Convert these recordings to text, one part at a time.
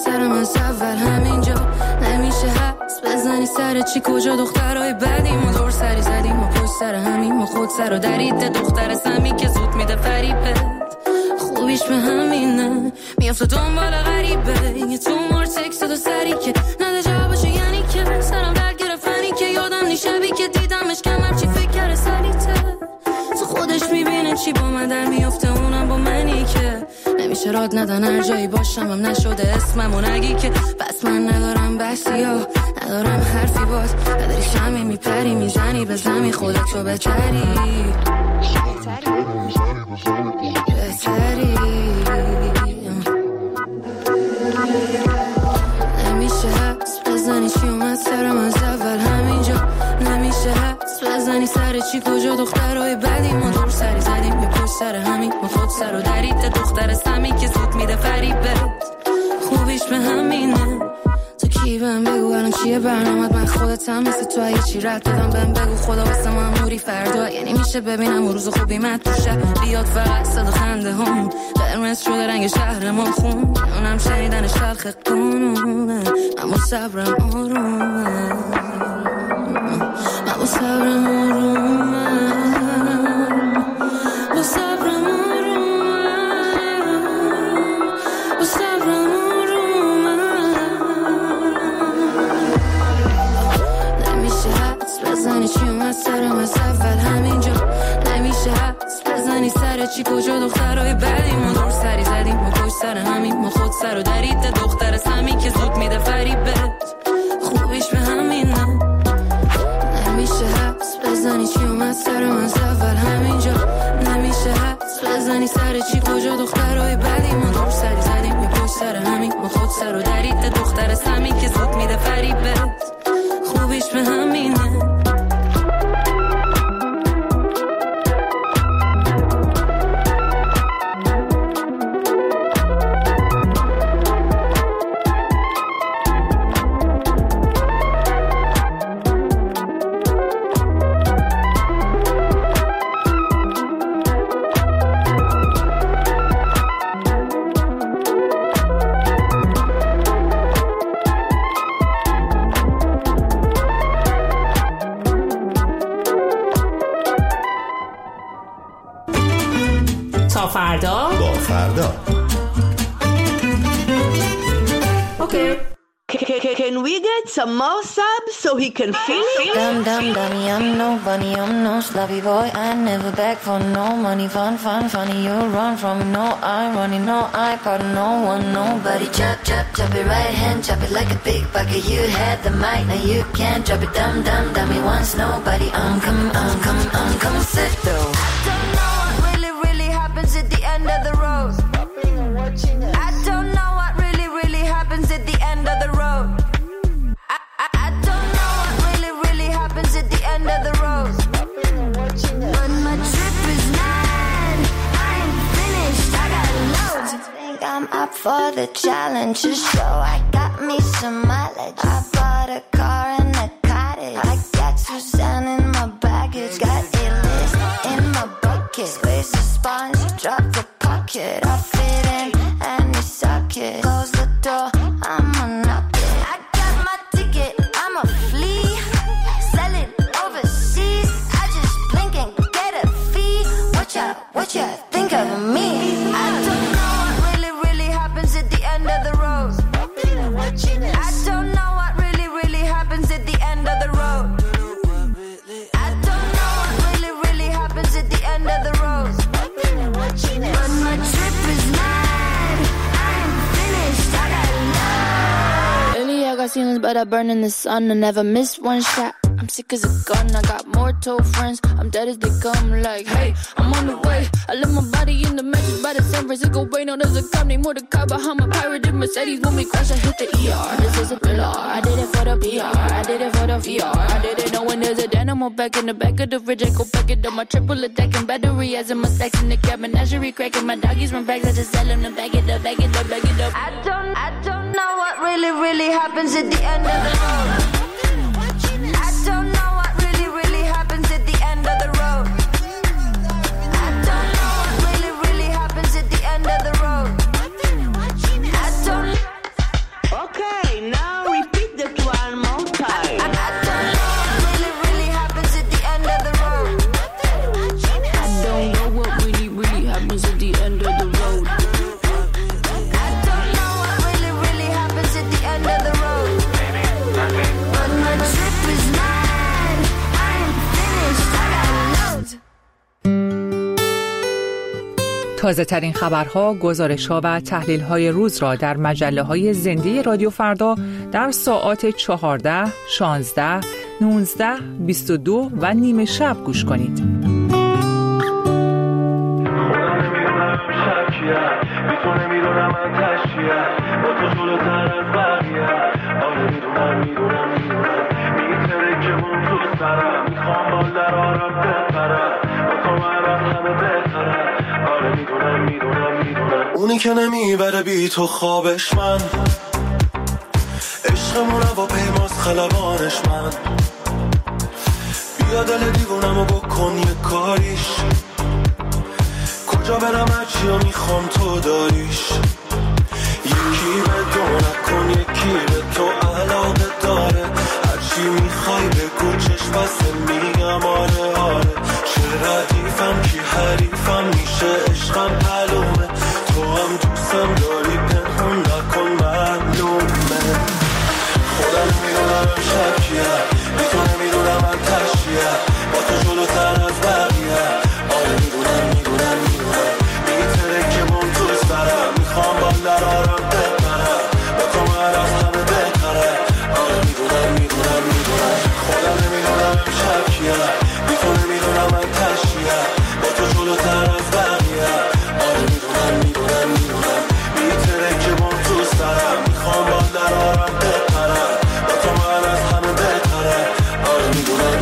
سرم از اول همینجا نمیشه حس بزنی سر چی کجا دخترای بدیم و دور سری زدیم و پشت سر همیم و خود سر و درید دختر سمی که زود میده فریبه خوبیش به همینه میافته دنبال غریبه یه تو مار تکست و سری که نده جوابشو یعنی که سرم درد گرفتنی که یادم نی شبی که دیدمش کمر چی فکر کرده سریته تو خودش میبینه چی با من در میافته اونم با منی که نمیشه راد ندن هر جایی باشم هم نشده اسممو نگی که بس من ندارم بسی ها ندارم حرفی باز نداری شمی میپری میزنی به زمی خودتو بهتری نمیشه حس بزنی چی اومد سرم از اول همینجا نمیشه حس بزنی سر چی کجا دخترای بدی ما دور سری زدیم یه پشت سر همین ما خود سر و درید دختر سمی که زود میده فریبت خوبیش به همینه تو کی بهم بگو الان چیه برنامت من خودتم مثل تو اگه چی رد دادم بهم بگو خدا واسه ما موری فردا یعنی میشه ببینم روز خوبی من توشه بیاد فقط صدا خنده هم قرمز شده رنگ شهر ما خون اونم شنیدن شلخ قانونه اما صبرم آرومه اما صبرم آرومه با صبرم آرومه با صبرم آرومه نمیشه حدس بزنی چی اومد سرم از اول همینجا نمیشه حدس بزنی سر چی کجا دخترای بدی ما دور سری زدیم ما پشت سر همین ما خود سر و درید دختر سمی که زود میده فریبت خوبیش به همینه نمیشه حدس بزنی چی اومد سرم از اول همینجا نمیشه حدس بزنی سر چی کجا دخترای بدی ما دور سری زدیم یه پشت سر همین ما خود سر و درید دختر سمی که زود میده فریبت خوبیش به همینه فردا با فردا Okay. Can we get some more subs so he can feel it? Dummy, I'm no bunny, I'm no sloppy boy. I never beg for no money. Funny. You run from me, no I running, no I got no one, nobody. Chop it right hand, chop it like a big bucket. You had the mic, now you can't drop it. Dummy once nobody. I'm coming, sit though. I don't know what really happens at the end of the road. I don't know what really happens at the end of the road. I don't know what really happens at the end of the road. But my trip is mad. I ain't finished. I got loads. I think I'm up for the challenge. So I got me some mileage. I bought a car and a cottage. I got Suzanne in my baggage. Got A-list in my bucket. Squeeze the sponge, drop the pocket. I fit in any socket. Close the door, I'ma knock it. I got my ticket, I'ma flee. Sell it overseas. I just blink and get a fee. What ya think of me? I don't know what really happens at the end of the road. I don't know what really happens at the end of the road. I don't know what really happens at the end of the road. But my trip is mad. I ain't finished. I got love. Lately I got ceilings, but I burn in the sun. I never miss one shot. I'm sick as a gun. I got more told friends. I'm dead as they come. Like, hey, I'm on the way. I left my body in the mattress by the San Francisco Bay. No, there's a company more to car behind my pirated Mercedes. When we crash, I hit the ER. This is a thriller. I did it for the PR. I did it for the VR. I didn't know when there's a dynamo back in the back of the fridge. I go back it up. My triple attacking battery as in my stacks in the cab. Menagerie cracking. My doggies run back. I just tell them to back it up. I don't know what really happens at the end of the road. I don't know what really happens at the end of the road. I don't know what really happens at the end of the road. I don't تازه ترین خبرها، گزارش‌ها و تحلیل‌های روز را در مجله‌های زنده رادیو فردا در ساعات 14، 16، 19، 22 و نیم شب گوش کنید. اونی که نمیبره بی تو خوابش من، عشقمون با پیماز خلبانش من. بیا دل دیوونمو بکن یه کاریش، کجا برم هرچی رو میخوام تو داریش. یکی به دو نکن یکی به تو علاقه داره، هرچی میخوای بگو چشم بسته میگم آره آره. چه ردیفم کی حریفم میشه عشقم معلومه، تو هم دوستم داری پنهون نکن معلومه. خودم میدونم شکیه بی تو نمیدونم من تشیه، با تو جلوتر از بقیه. آره میدونم میتره که من تو سرم، میخوام با درارم بپرم، با تو من از همه بهتره. آره میدونم خودم نمیدونم شکیه بی تو نمیدونم من تشیه، با تو جلوتر از بقیه. آره میدونم میتره که من تو سرم، میخوام با درارم بپرم، با تو من از همه بهتره. آره میدونم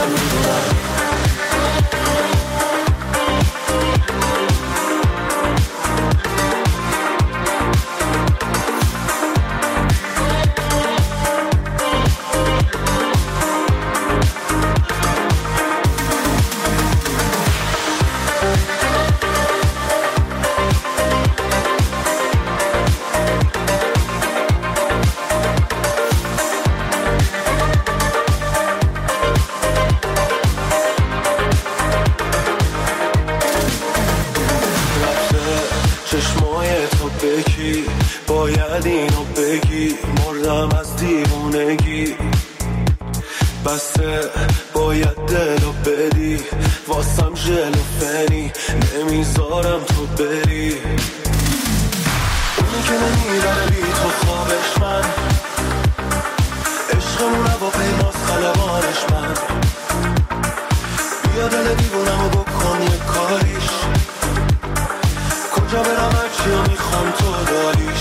باید اینو بگی، مردم از دیوونگی. بسته باید دلو بدی، واسم ژل و فنی نمیذارم تو بری. اونی که نمیبره بی تو خوابش من، عشقمونه با پیماز خلبانش من. بیا دل دیوونمو بکن یه کاریش، کجا برم هرچی رو میخوام تو داریش.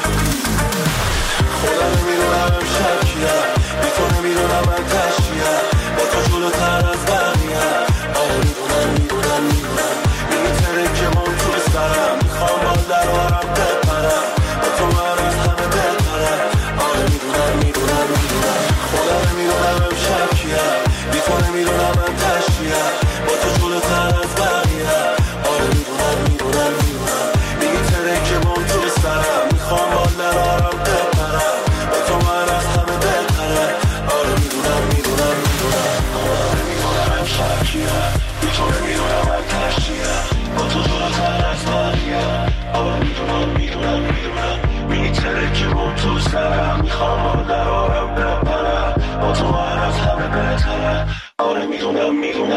خودم نمیدونم شکیه بی تو نمیدونم من تشیه، با تو جلوتر از بقیه. آره میدونم میتره که من تو سرم، میخوام با درارم بپرم، با تو من از همه بهتره. آره میدونم خودم نمیدونم شکیه بی تو نمیدونم من تشیه، با تو جلوتر از بقیه. آره میدونم میتره که من تو سرم، میخوام با درارم بپرم، با تو من از همه بهتره. آره میدونم شکیه بی تو نمیدونم من تشیه، با تو جلوتر از بقیه. آره میدونم میتره که من تو سرم، میخوام با درارم بپرم، با تو من از همه بهتره. آره میدونم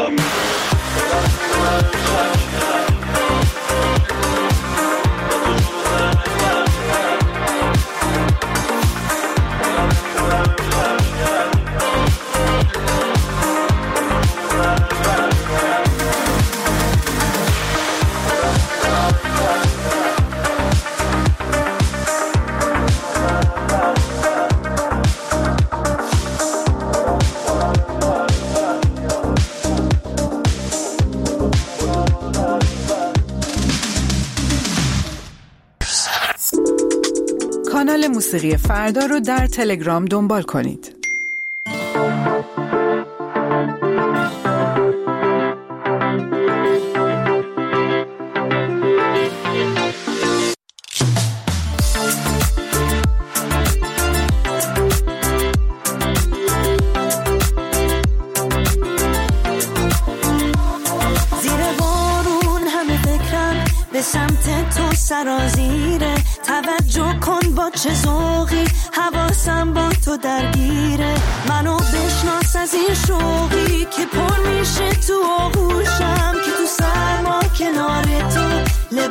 کانال موسیقی فردا رو در تلگرام دنبال کنید. سرازیره، توجه کن با چه ذوقی، حواسم با تو درگیره. منو بشناس از این شوقی که پر میشه تو آغوشم، که تو سرما کنار تو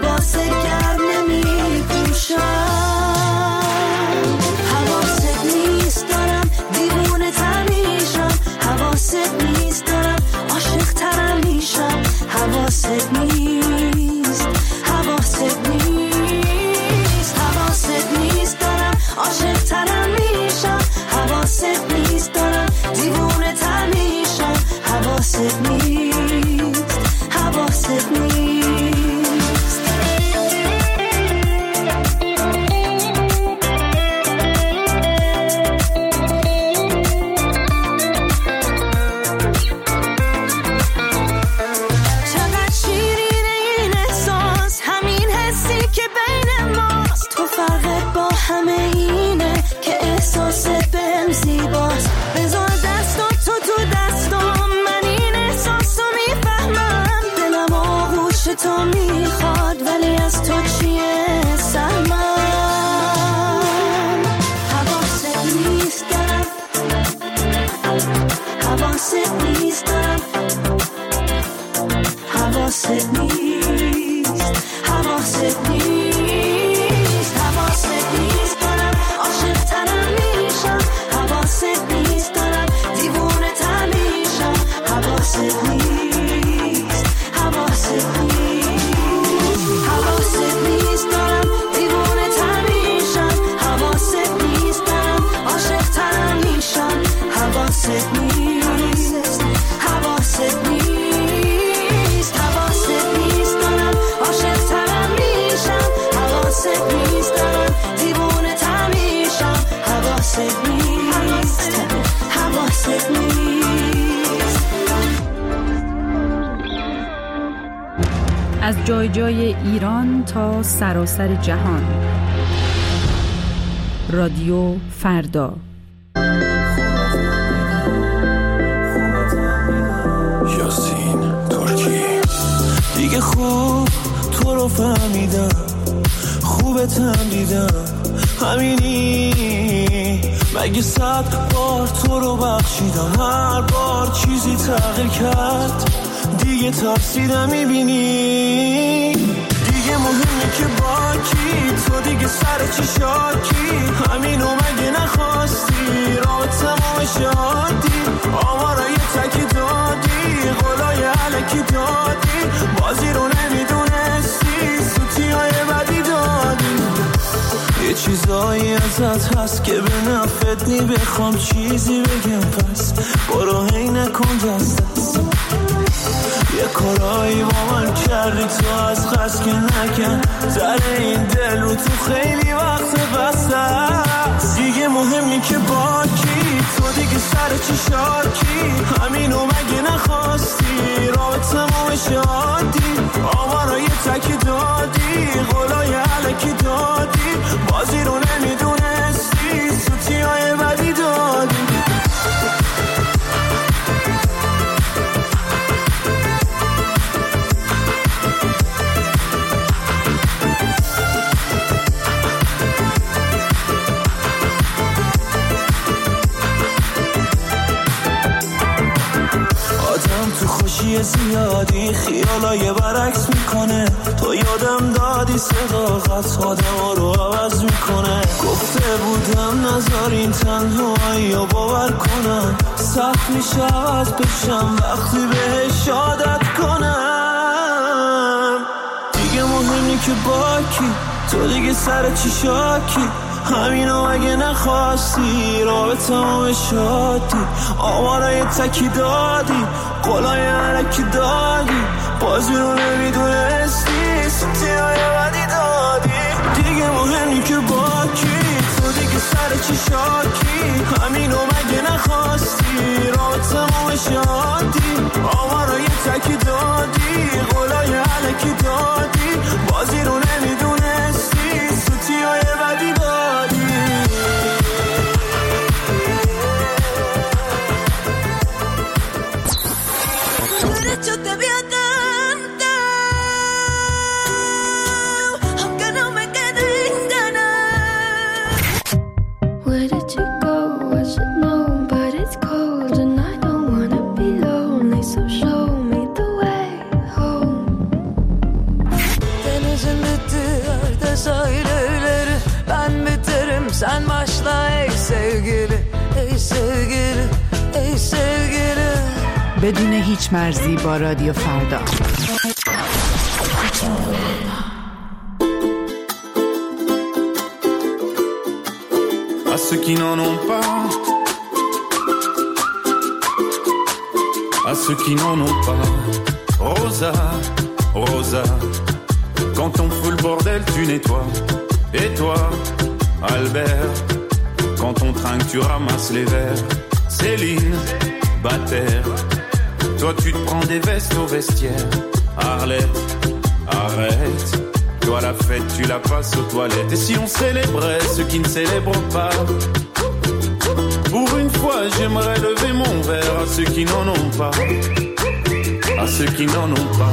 حواست نیست حواست نیست دارم دیوونه تر میشم حواست نیست دارم عاشق تر میشم حواست نیست حواست نیست دارم عاشق تر میشم حواست نیست دارم دیوونه تر میشم حواست نیست حواست نیست. از جای جای ایران تا سراسر جهان، رادیو فردا. یاسین ترکی. دیگه خوب تو رو فهمیدم، خوبتم دیدم، همینی مگه 100 بار تو رو بخشیدم، هر بار چیزی تغییر کرد دیگه ترسیدم، میبینی دیگه مهمه که با کی، تو دیگه سر چی شاکی، همینو مگه نخواستی رابطمو شادی، آمارای تکی دادی، قولای علکی دادی، بازی رو نمیدونستی، سوتی های بدی دادی، یه چیزایی ازت هست که به نفت نی، بخوام چیزی بگم پس برو هی نکن دست دست، یه کارایی با من کردی تو از خست که نکن، در این دل رو تو خیلی وقت بسته است، دیگه مهمی که با کی، تو دیگه سر چی شاکی، همینو مگه نخواستی رابطمو شادی، آمارای تکی دادی، قولای علکی دادی، بازی رو نمیدونستی، سوتی های بدی دادی. زیادی خیالای برعکس میکنه، تو یادم دادی صداقت آدم رو عوض میکنه، گفته بودم نذارین تنهایی رو باور کنم، سخت میشه عوض بشم وقتی بهش عادت کنم، دیگه مهمی که با کی، تو دیگه سر چی شاکی، همینو اگه نخواستی رابطمو شادی، آمارای تکی دادی، قولای علکی دادی، بازی رو نمیدونستی، سوتی های بدی دادی، دیگه مهمی که با کی، تو دیگه سر چی شاکی، همینو مگه نخواستی رابطمو شادی، آمارای تکی دادی، قولای علکی دادی، بازی رو نمیدونستی، سوتی های بدی دادی. Yo te voy a cantar, aunque no me quede en ganas. Where did you go? I should know, but it's cold and I don't wanna be lonely, so show me the way home. Denizin bittiği sahilleri, ben biterim sen başla ey sevgili, ey sevgili, ey sevgili. بدون هیچ مرزی با رادیو فردا. À ceux qui n'en ont pas, à ceux qui n'en ont pas, Rosa, Rosa, quand on fout le bordel tu nettoies, et toi, Albert, quand on trinque tu ramasses les verres, Céline, Bataire, toi tu te prends des vestes au vestiaire, Arlette, arrête, toi la fête tu la passes aux toilettes, et si on célébrait ceux qui ne célèbrent pas, pour une fois j'aimerais lever mon verre à ceux qui n'en ont pas, à ceux qui n'en ont pas.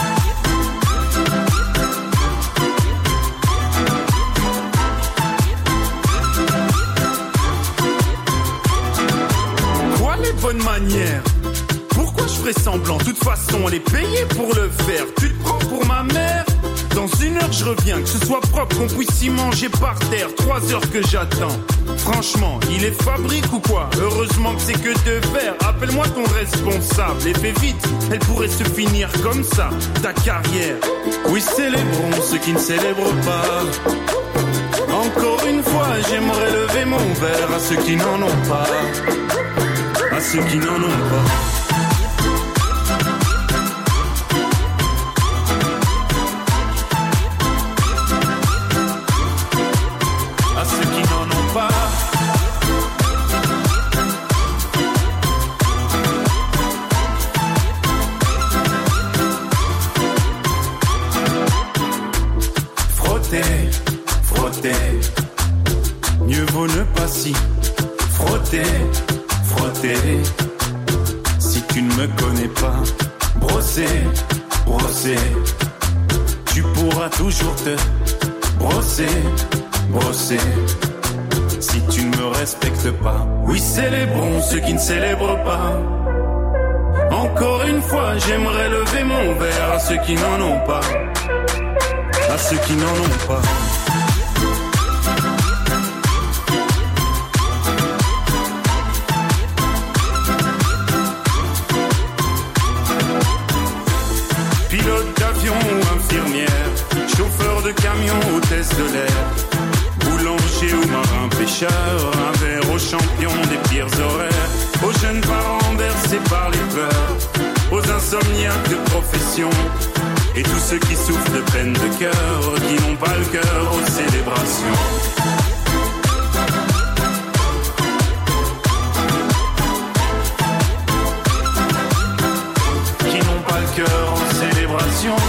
Quoi les bonnes manières? Pourquoi je ferais semblant? De toute façon on est payé pour le faire. Tu te prends pour ma mère? Dans 1 heure je reviens, que ce soit propre, qu'on puisse y manger par terre. 3 heures que j'attends. Franchement, il est fabrique ou quoi? Heureusement que c'est que de verre. Appelle-moi ton responsable et fais vite, elle pourrait se finir comme ça, ta carrière. Oui, célébrons ceux qui ne célèbrent pas. Encore une fois, j'aimerais lever mon verre à ceux qui n'en ont pas. À ceux qui n'en ont pas. Mieux vaut ne pas s'y frotter, frotter. Si tu ne me connais pas, brosser, brosser. Tu pourras toujours te brosser, brosser. Si tu ne me respectes pas, oui, célébrons ceux qui ne célèbrent pas. Encore une fois, j'aimerais lever mon verre à ceux qui n'en ont pas. À ceux qui n'en ont pas. Pilote d'avion ou infirmière, chauffeur de camion, hôtesse de l'air, boulanger ou marin pêcheur, un verre aux champions des pires horaires, aux jeunes parents bercés par les peurs, aux insomniaques de profession, et tous ceux qui souffrent de peine de cœur, qui n'ont pas le cœur aux célébrations. Qui n'ont pas le cœur aux célébrations.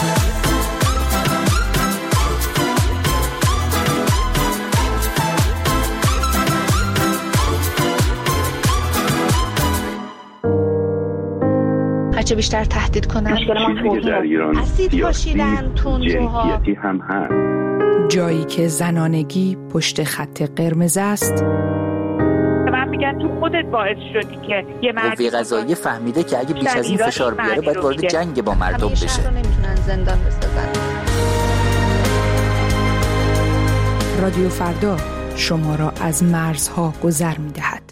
هرچه بیشتر تهدید کنن اسید پاشیدن تندروها هم هست. جایی که زنانگی پشت خط قرمز است. من میگم تو خودت باعث شدی که یه قوه قضاییه فهمیده که اگه بیش از این فشار بیاره باید وارد جنگ با مردم بشه. همیشه نمیتونن زندان بسازن. رادیو فردا شما را از مرزها گذر میدهد.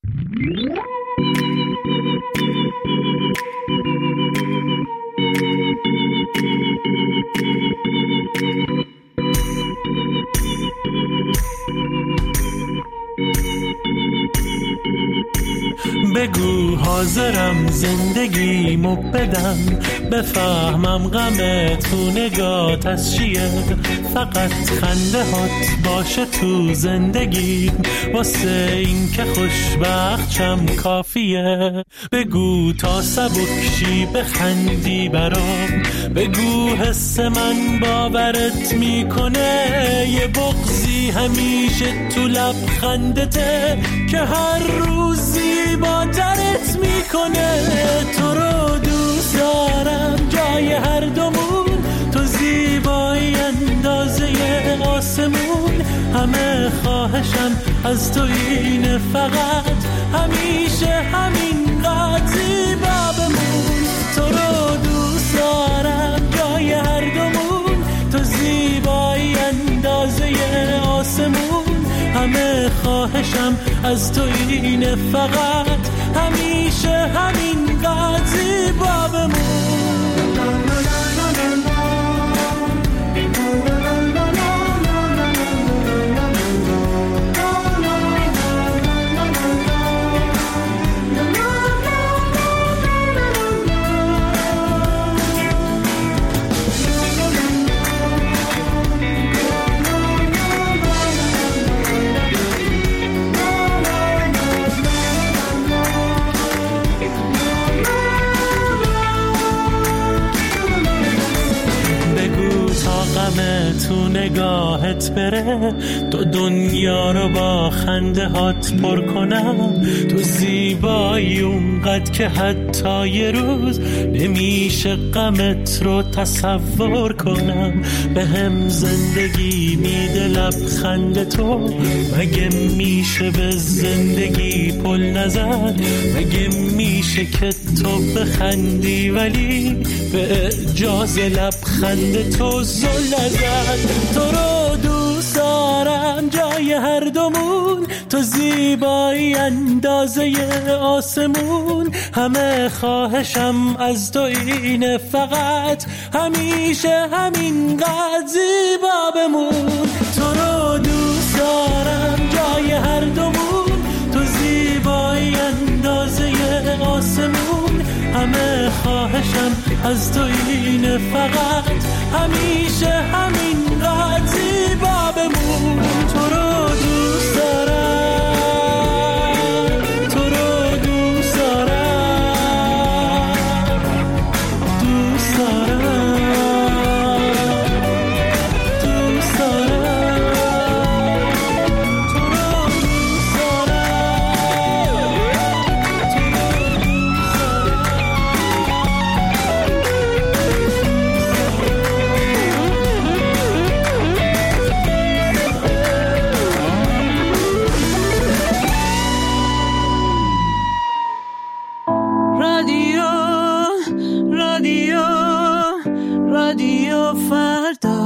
بگو حاضرم زندگیمو بدم، بفهمم غم تو نگات از چیه، فقط خنده هات باشه تو زندگی، واسه این که خوشبخت شم کافیه. بگو تا سبکشی بخندی برام، بگو حس من باورت میکنه، یه بغضی همیشه تو لبخندته که هر روزی با درت میکنه. تو رو دوست دارم جای هر دومون، تو زیبایی اندازه آسمون، همه خواهشم از تو اینه فقط همیشه همینقدر زیبا بمون. تو رو دوست دارم جای هر دومون، تو زیبایی اندازه آسمون، همه خواهشم از تو اینه فقط همیشه همینقدر زیبا بمون. تو نگاهت بره، تو دنیا رو با خنده هات پر کنم، تو زیبایی اونقدر که حتی یه روز نمیشه غمت رو تصور کنم. به هم زندگی میده لبخند تو، مگه میشه به زندگی پل نزد، مگه میشه که تو بخندی ولی به اجاز لبخند تو زل نزد. تو رو دوست دارم جای هر دومون، تو زیبایی اندازه آسمون. همه خواهشم از تو اینه فقط همیشه همینقدر زیبا بمون. تو رو دوست دارم جای هر دومون، تو زیبایی اندازه آسمون. همه خواهشم از تو اینه فقط همیشه همینقدر زیبا بمون. تو رو دوست دارم، تو رو دوست دارم، دوست دارم، دوست دارم، تو رو دوست رادیو فردا.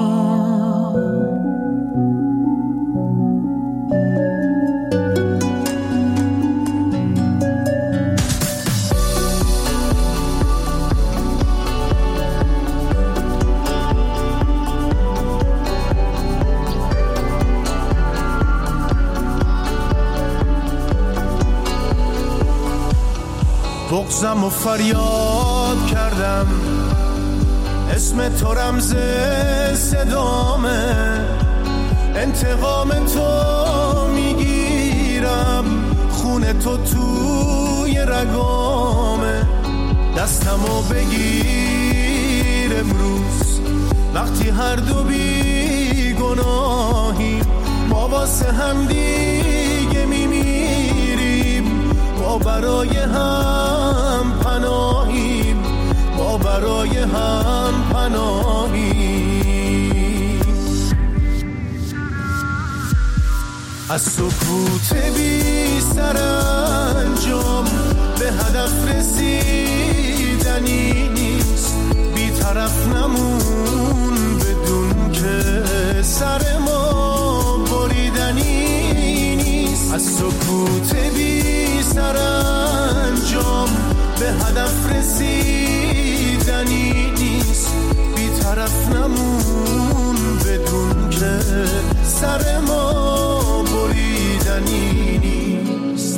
بغضم و فریاد کردم، اسم تو رمز صدامه، انتقام تو میگیرم، خون تو توی رگامه. دستمو بگیر امروز وقتی هر دو بی گناهیم، ما واسه هم دیگه میمیریم، ما برای هم پناهیم، ما برای هم پناهیم. از سکوت بی سرانجام به هدف رسیدنی نیست، بی طرف نمون بدون که سر ما بریدنی نیست. از سکوت بی سرانجام به هدف رسیدنی نیست، بی طرف نمون بدون که سر ما بریدنی نیست.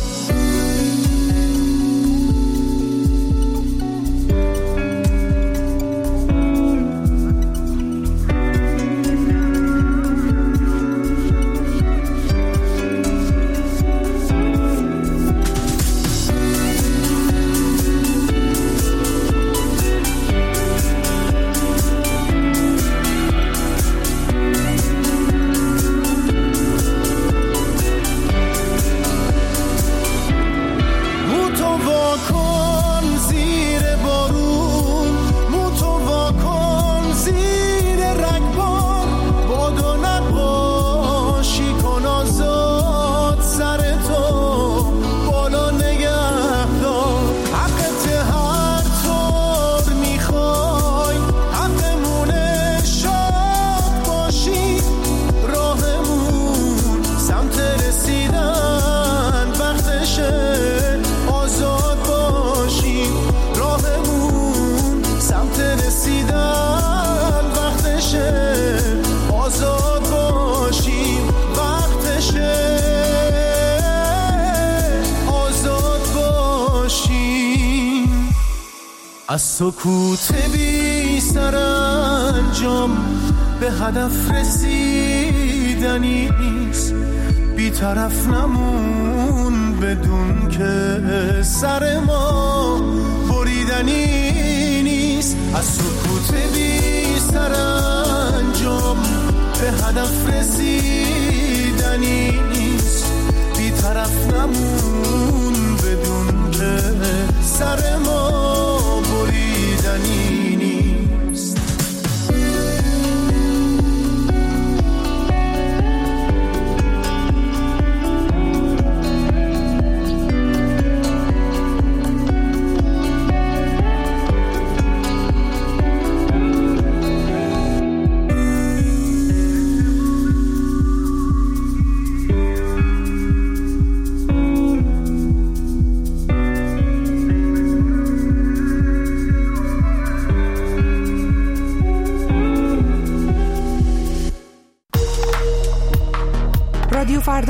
از سکوت بی سرانجام به هدف رسیدنی نیست، بی طرف نمون بدون که سر ما بریدنی نیست. از سکوت بی سرانجام به هدف رسیدنی نیست، بی طرف نمون بدون که سر ما بریدنی نیست.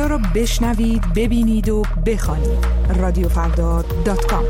فردا رو بشنوید، ببینید و بخوانید. رادیوفردا.com.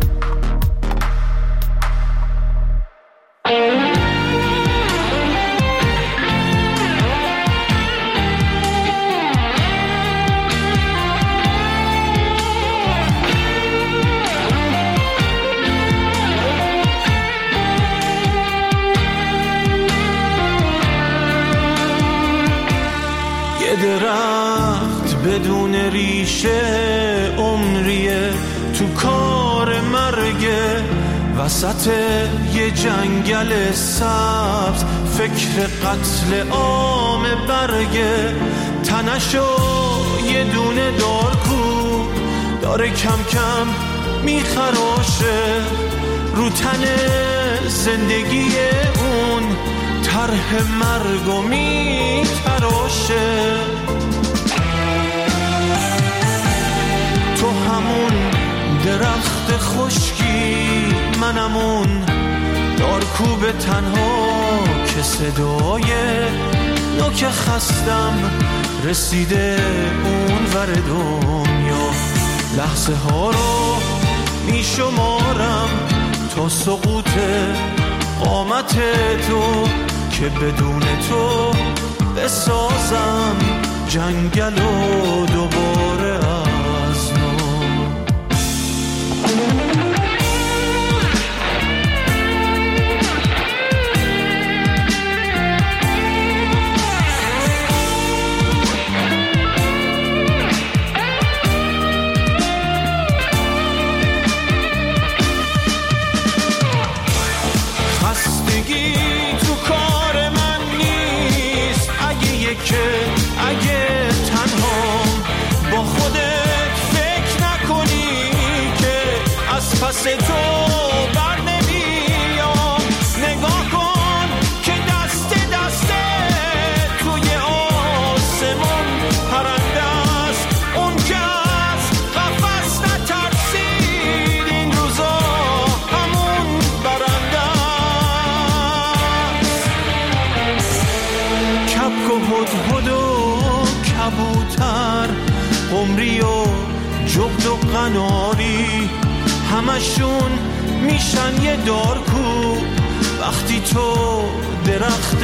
درخت بدون ریشه عمریه تو کار مرگه، وسط یه جنگل سبز فکر قتل عام برگه. تنشو یه دونه دارکو داره کم کم میخراشه، رو تن زندگی اون طرح مرگو میتراشه. تو همون درخت خشکی، منمون دارکوب تنها که صدای نوک خستم رسیده اون ور دنیا. لحظه ها رو میشمارم تا سقوط قامت تو، که بدون تو بسازم جنگل و دوباره از نو. خستگی تو کار من نیست، اگه تنهام با خودت فکر نکنی که از پس تو بر نمیام. نگاه کن که دست توی آسمون پرنده است، اون که از قفس نترسید این روزا همون برنده است. کبک و هدهد و کبوتر، قمری و جغد و قناری، همشون میشن یه دارکو وقتی تو درخت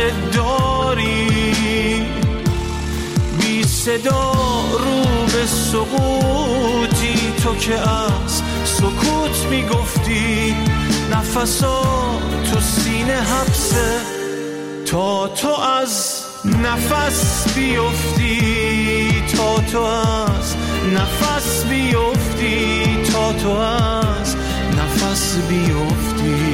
داری. بی صدا رو به سقوطی، تو که از سکوت میگفتی نفسا تو سینه حبسه تا تو از نفس بیفتی، تا تو از نفس بیفتی، تا تو از نفس بیفتی.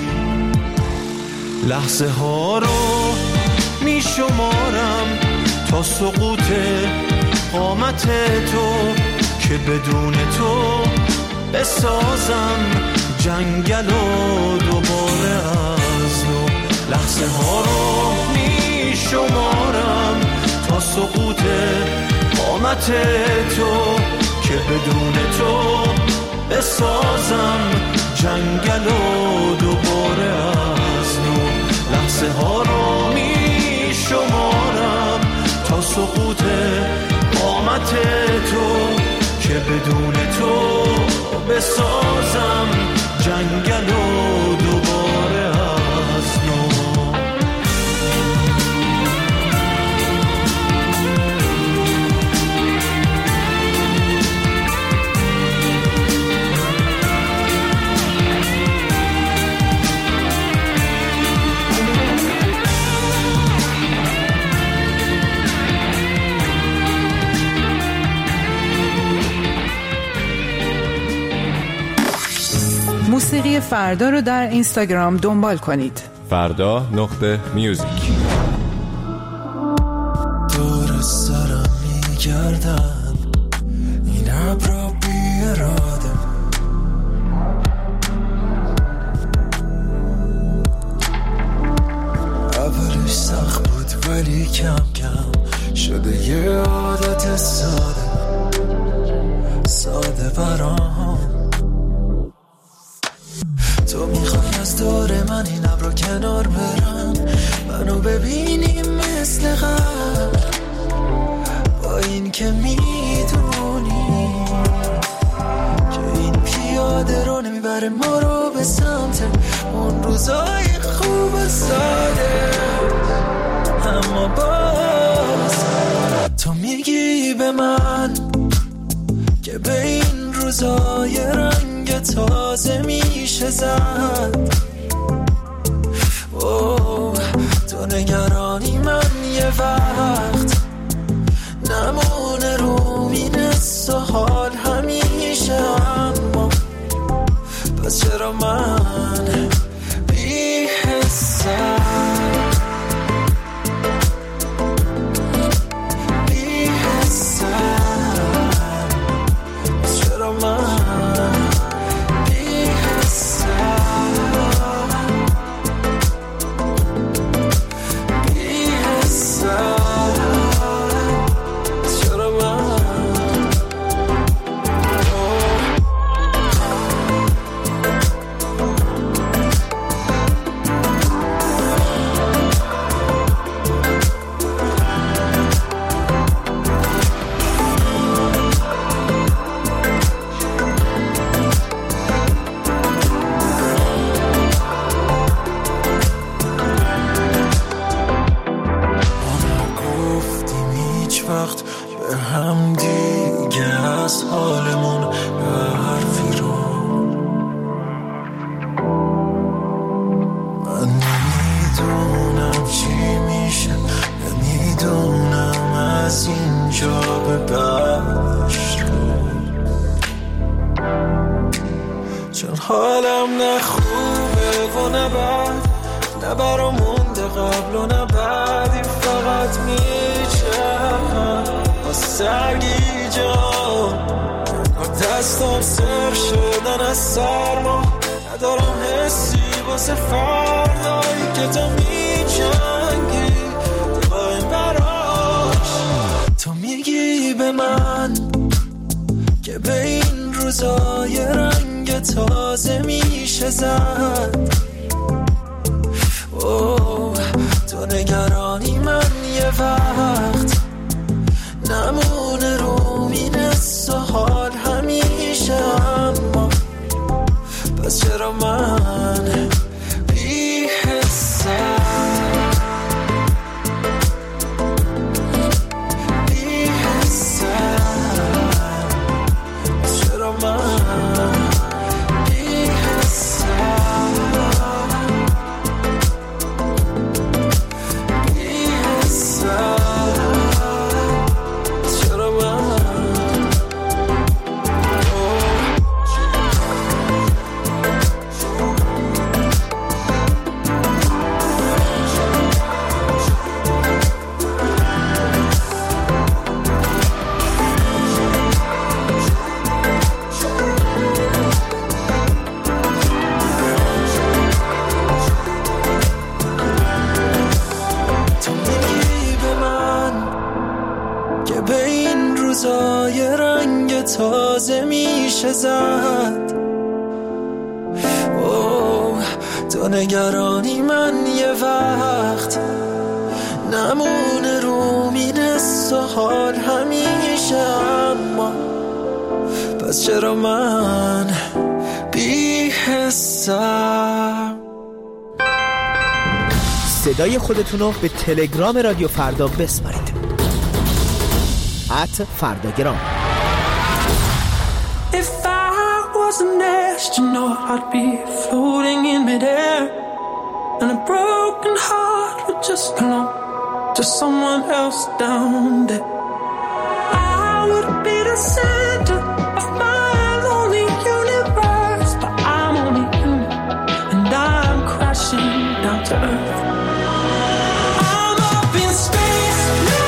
لحظه ها رو می شمارم تا سقوط قامت تو، که بدون تو بسازم جنگل و دوباره از نو. لحظه ها رو می شمارم تا سقوط قامت تو، که بدون تو بسازم جنگل و دوباره از نو. لحظه ها رو می شمارم تا سقوط قامت تو، که بدون تو بسازم جنگل و دوباره از نو. موسیقی فردا رو در اینستاگرام دنبال کنید. فردا.music. دور سرم میگردن این ابرا بی اراده، اولش سخت بود ولی کم کم شده یه عادت ساده برام. تو میخوای از دور من این ابرا کنار برن، منو ببینیم مثل قبل با این که میدونی که این پیاده رو نمیبره ما رو به سمت اون روزای خوب و ساده. اما باز تو میگی به من که به این روزای رنگ تازه میشه زد. اوه تو نگرانی من یه وقت نمونه رو مینست و حال همیشه. اما پس چرا من بی حسم تازه میشه زد. اوه تو نگرانی من یه وقت نمونه رو میرس و حال همیشه. اما پس چرا من بی حسم؟ صدای خودتونو به تلگرام رادیو فردا بسپارید. @فرداگرام. If I was an astronaut, I'd be floating in midair, and a broken heart would just belong to someone else down there. I would be the center of my lonely universe, but I'm only human, and I'm crashing down to earth. I'm up in space now.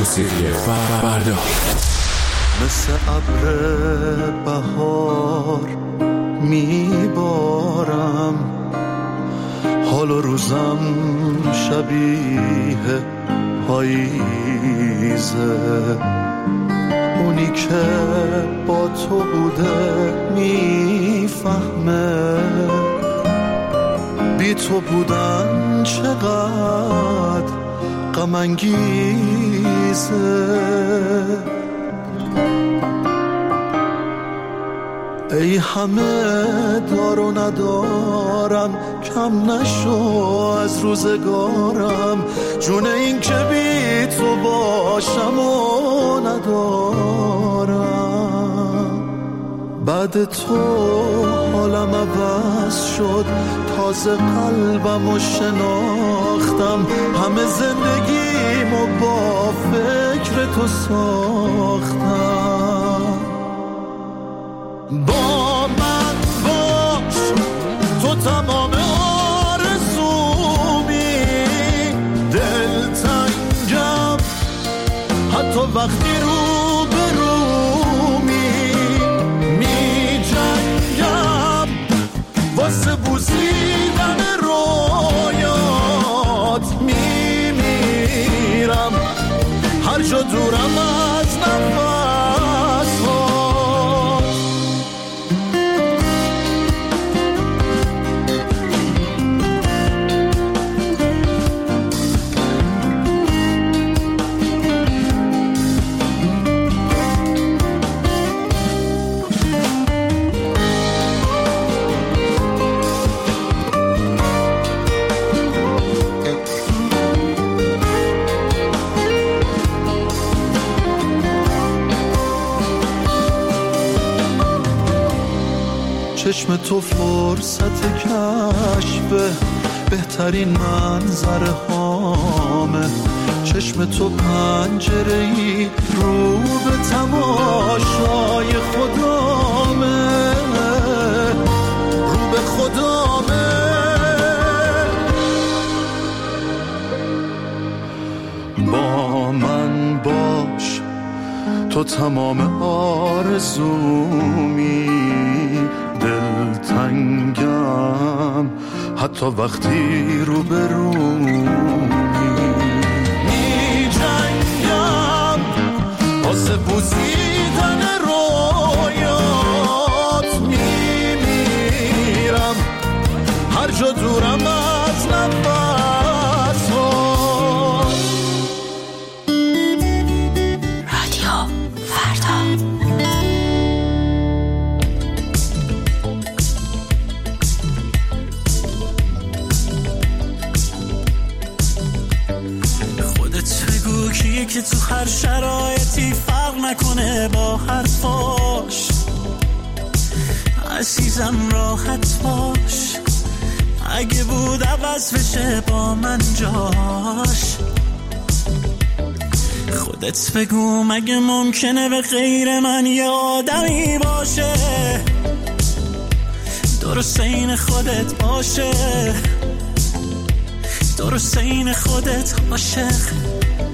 موسیقی فردا. مثل ابر بهار میبارم، حال و روزم شبیه پاییزه. اونی که با تو بوده میفهمه بی تو بودن چقدر غم انگیزه. ای همه دار و ندارم، کم نشو از روزگارم، جون این که بی تو باشم و ندارم. بعد تو حالم عوض شد، تازه قلبم رو شناختم، همه زندگیمو با فکر تو ساختم. با من باش، تو تمام آرزومی، دلتنگم حتی وقتی رو به رومی، می جنگم واسه بوسیدن رویات، می میرم هر جا دورم از نفس. چشم تو فرصت کشف بهترین منظره هامه، چشم تو پنجره‌ای رو به تماشای خدامه، رو به خدامه. با من باش، تو تمام آرزومی، دلتنگم حتی وقتی رو به رومی، می جنگم واسه بوسیدن رویات، می میرم هر جا دورم از نفس. که تو هر شرایطی فرق نکنه با حرفاش، عزیزم راحت باش، اگه بود عوض بشه با من جاش. خودت بگو مگه ممکنه به غیر من یه آدمی باشه، درست این خودت باشه، درست این خودت عاشق.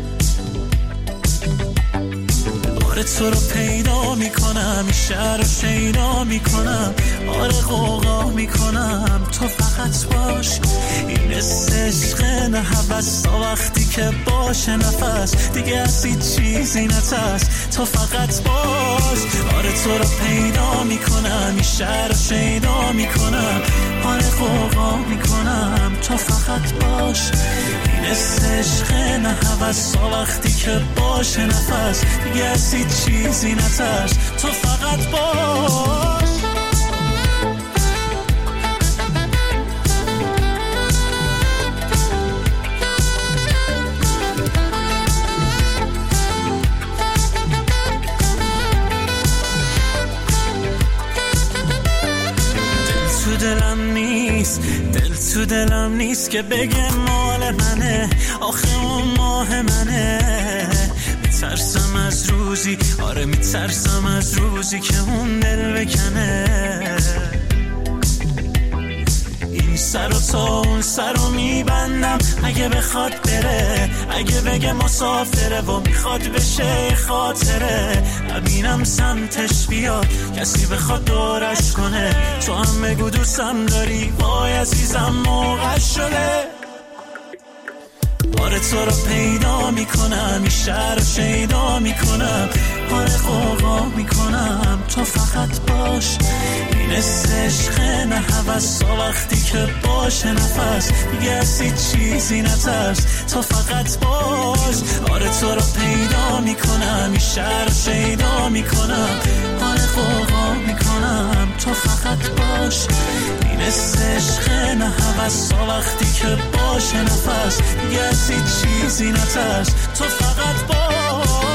تو رو پیدا میکنم، این شهر رو شیدا میکنم، آره غوغا میکنم، تو فقط باش. این عشق نه هوس، تا وقتی که باشه نفس دیگه از هیچ چیزی نترس، تو فقط باش. آره تو رو پیدا میکنم، این شهر رو شیدا میکنم، آره غوغا میکنم، تو فقط باش. این عشق نه هوس، تا وقتی که باشه نفس دیگه از هیچ چیزی نترس، تو فقط باش. دل تو دلم نیست که بگه مال منه، آخه اون ماه منه. میترسم از روزی، آره میترسم از روزی که اون دل بکنه. این سر و تا اون سر رو میبندم اگه بخواد بره، اگه بگه مسافره و میخواد بشه خاطره، نبینم سمتش بیاد کسی بخواد دورش کنه، تو هم بگو دوستم داری وای عزیزم موقع شده. آره تو رو پیدا میکنم این شهر رو شیدا میکنم، آره قوقا میکنم تو فقط باش، این عشق نه هوس وقتی که باشه نفس دیگه از هیچ چیزی نترس تو فقط باش. آره تو رو پیدا میکنم این شهر رو شیدا میکنم، آره قوقا میکنم تو فقط باش، این عشق نه هوس وقتی که باشه نفس دیگه از هیچ چیزی نترس تو فقط باش.